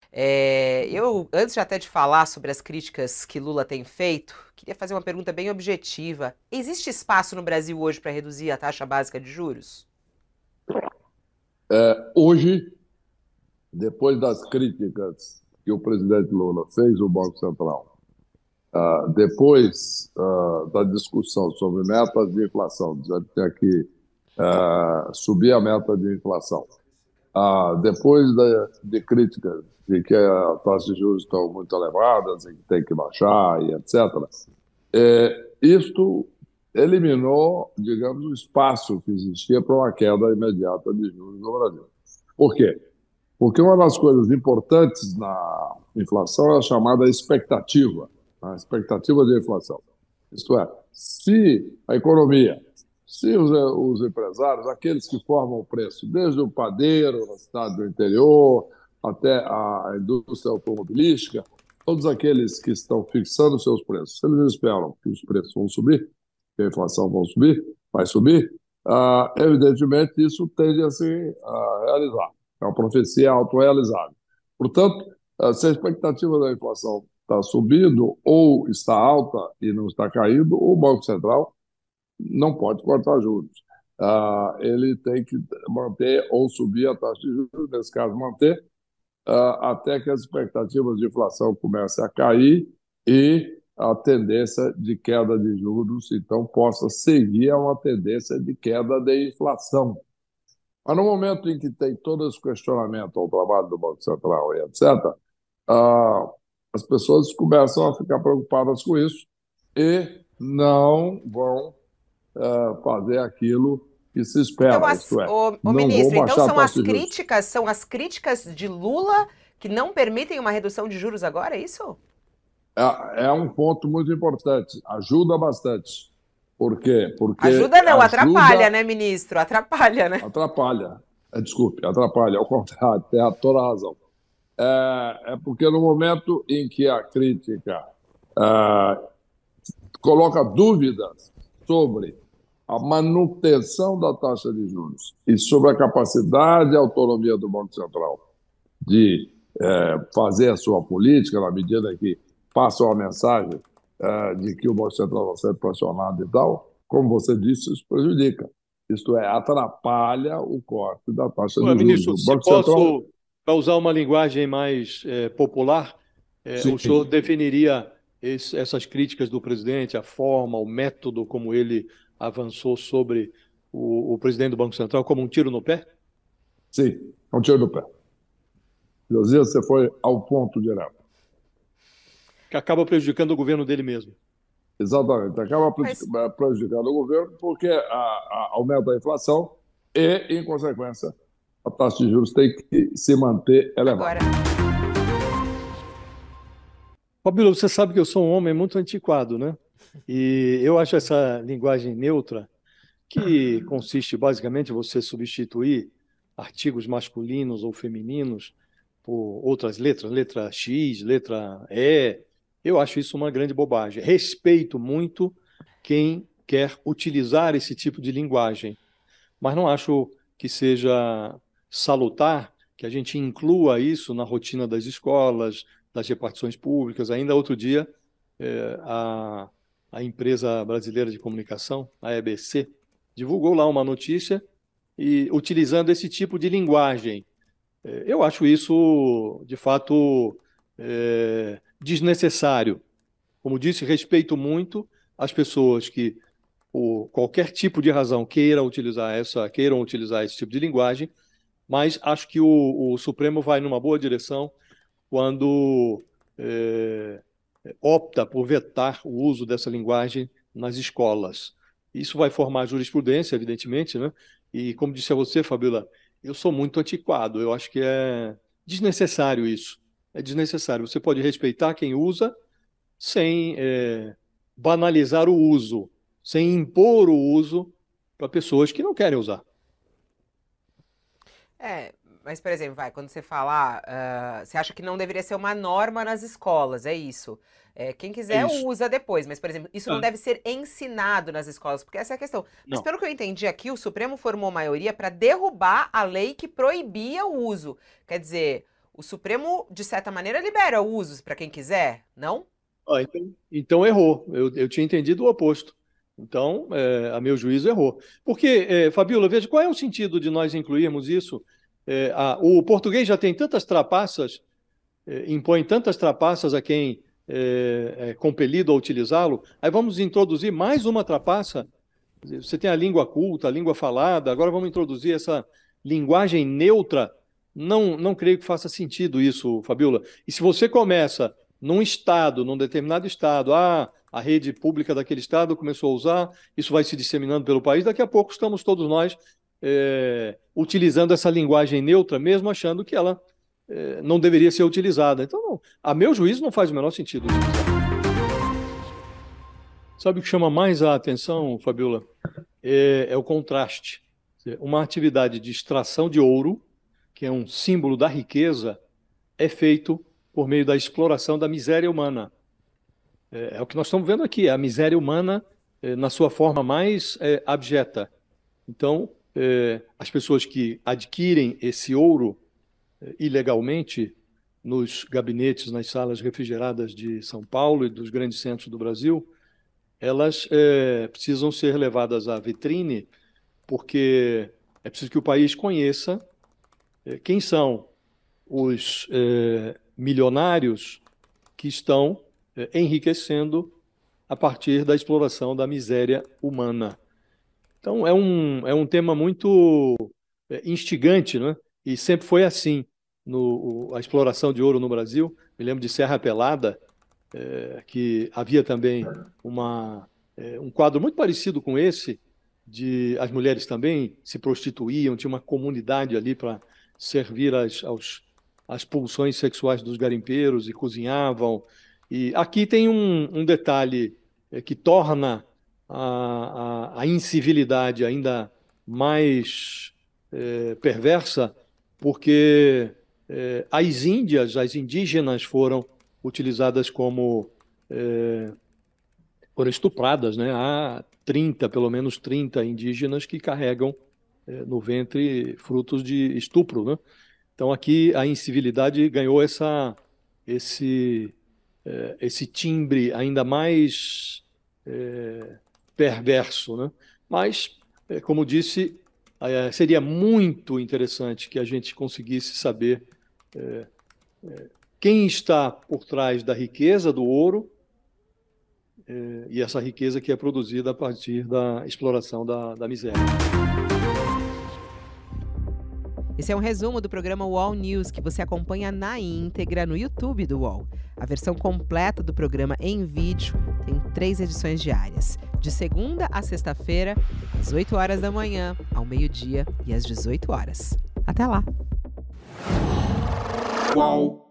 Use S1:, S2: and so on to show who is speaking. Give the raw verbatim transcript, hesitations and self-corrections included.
S1: É, eu, antes de até de falar sobre as críticas que Lula tem feito, queria fazer uma pergunta bem objetiva. Existe espaço no Brasil hoje para reduzir a taxa básica de juros?
S2: É, hoje, depois das críticas que o presidente Lula fez ao Banco Central, ah, depois ah, da discussão sobre metas de inflação, dizendo que tinha que ah, subir a meta de inflação, ah, depois da- de críticas de que as taxas de juros estão muito elevadas e que tem que baixar e etcétera, é, isto eliminou, digamos, o espaço que existia para uma queda imediata de juros no Brasil. Por quê? Porque uma das coisas importantes na inflação é a chamada expectativa, a expectativa de inflação. Isto é, se a economia, se os, os empresários, aqueles que formam o preço, desde o padeiro na cidade do interior até a indústria automobilística, todos aqueles que estão fixando seus preços, se eles esperam que os preços vão subir, que a inflação vão subir, vai subir, ah, evidentemente isso tende a se a realizar. É uma profecia autorrealizável. Portanto, ah, se a expectativa da inflação está subindo ou está alta e não está caindo, o Banco Central não pode cortar juros. Ah, ele tem que manter ou subir a taxa de juros, nesse caso, manter, ah, até que as expectativas de inflação comecem a cair e a tendência de queda de juros, então, possa seguir a uma tendência de queda de inflação. Mas no momento em que tem todo esse questionamento ao trabalho do Banco Central e etcétera, ah, as pessoas começam a ficar preocupadas com isso e não vão ah, fazer aquilo que se
S1: Então,
S2: espera,
S1: as,
S2: isto é,
S1: ô, ô,
S2: não vão
S1: ministro, então
S2: baixar a
S1: são
S2: taxa
S1: as
S2: de juros.
S1: críticas, são as críticas de Lula que não permitem uma redução de juros agora, é isso?
S2: É, é um ponto muito importante, ajuda bastante. Por quê? Porque
S1: Ajuda não, atrapalha,
S2: ajuda,
S1: né, ministro? Atrapalha, né?
S2: atrapalha. É, desculpe, atrapalha, ao contrário, tem toda a razão. É, é porque no momento em que a crítica ah, coloca dúvidas sobre a manutenção da taxa de juros e sobre a capacidade e autonomia do Banco Central de eh, fazer a sua política na medida que passa uma mensagem eh, de que o Banco Central vai ser pressionado e tal, como você disse, isso prejudica. Isto é, atrapalha o corte da taxa
S3: Ué,
S2: de juros.
S3: ministro,
S2: O
S3: se
S2: Banco Central,
S3: posso, para usar uma linguagem mais eh, popular, eh, o senhor
S2: sim,
S3: definiria esse- essas críticas do presidente, a forma, o método como ele avançou sobre o, o presidente do Banco Central como um tiro no pé?
S2: sim, é um tiro do pé. Josias, você foi ao ponto direto.
S3: Que acaba prejudicando o governo dele mesmo.
S2: Exatamente. Acaba
S1: Mas
S2: prejudicando o governo porque a, a, aumenta a inflação e, em consequência, a taxa de juros tem que se manter elevada.
S1: agora,
S3: Fabíola, você sabe que eu sou um homem muito antiquado, né? E eu acho essa linguagem neutra, que consiste basicamente em você substituir artigos masculinos ou femininos por outras letras, letra X, letra E. Eu acho isso uma grande bobagem. Respeito muito quem quer utilizar esse tipo de linguagem, mas não acho que seja salutar que a gente inclua isso na rotina das escolas, das repartições públicas. Ainda outro dia, eh, a, a empresa brasileira de comunicação, a E B C, divulgou lá uma notícia e utilizando esse tipo de linguagem. Eh, Eu acho isso, de fato, eh, desnecessário. Como disse, respeito muito as pessoas que, por qualquer tipo de razão, queiram utilizar essa, queiram utilizar esse tipo de linguagem, mas acho que o, o Supremo vai numa boa direção quando eh, opta por vetar o uso dessa linguagem nas escolas. Isso vai formar jurisprudência, evidentemente, né? E como disse a você, Fabiola, eu sou muito antiquado. Eu acho que é desnecessário isso. É desnecessário. Você pode respeitar quem usa sem eh, banalizar o uso, sem impor o uso para pessoas que não querem usar.
S1: é, mas, por exemplo, vai, quando você falar, ah, você acha que não deveria ser uma norma nas escolas, é isso. É, quem
S3: É
S1: quiser
S3: isso.
S1: usa depois, mas, por exemplo, isso não
S3: É.
S1: deve ser ensinado nas escolas, porque essa é a questão. Mas
S3: Não.
S1: pelo que eu entendi aqui, o Supremo formou maioria para derrubar a lei que proibia o uso. Quer dizer, O Supremo, de certa maneira, libera usos para quem quiser, não?
S3: Ah, então, então errou. Eu, eu tinha entendido o oposto. Então, é, a meu juízo, errou. Porque, é, Fabíola, veja, qual é o sentido de nós incluirmos isso? É, a, o português já tem tantas trapaças, é, impõe tantas trapaças a quem é, é compelido a utilizá-lo, aí vamos introduzir mais uma trapaça. Você tem a língua culta, a língua falada, agora vamos introduzir essa linguagem neutra. Não, não creio que faça sentido isso, Fabíola. E se você começa num estado, num determinado estado, ah, a rede pública daquele estado começou a usar, isso vai se disseminando pelo país, daqui a pouco estamos todos nós é, utilizando essa linguagem neutra, mesmo achando que ela é, não deveria ser utilizada. Então, não, a meu juízo, não faz o menor sentido utilizar. Sabe o que chama mais a atenção, Fabíola? É, é o contraste. Uma atividade de extração de ouro, que é um símbolo da riqueza, é feito por meio da exploração da miséria humana. É, é o que nós estamos vendo aqui, a miséria humana é, na sua forma mais é, abjeta. Então, é, as pessoas que adquirem esse ouro é, ilegalmente nos gabinetes, nas salas refrigeradas de São Paulo e dos grandes centros do Brasil, elas é, precisam ser levadas à vitrine, porque é preciso que o país conheça é, quem são os é, milionários que estão é, enriquecendo a partir da exploração da miséria humana. Então, é um, é um tema muito é, instigante, né? E sempre foi assim, no, a exploração de ouro no Brasil. Me lembro de Serra Pelada, é, que havia também uma, é, um quadro muito parecido com esse, de as mulheres também se prostituíam, tinha uma comunidade ali para servir as, aos, às pulsões sexuais dos garimpeiros e cozinhavam. E aqui tem um, um detalhe é, que torna a, a, a incivilidade ainda mais é, perversa, porque é, as índias, as indígenas foram utilizadas como é, foram estupradas, né? Há trinta, pelo menos trinta indígenas que carregam é, no ventre frutos de estupro, né? Então aqui a incivilidade ganhou essa, esse, é, esse timbre ainda mais é, perverso, né? Mas, é, como disse, é, seria muito interessante que a gente conseguisse saber é, é, quem está por trás da riqueza do ouro é, e essa riqueza que é produzida a partir da exploração da, da miséria.
S1: Esse é um resumo do programa U O L News, que você acompanha na íntegra no YouTube do U O L. A versão completa do programa em vídeo tem três edições diárias, de segunda a sexta-feira, às oito horas da manhã, ao meio-dia e às dezoito horas. Até lá!
S4: U O L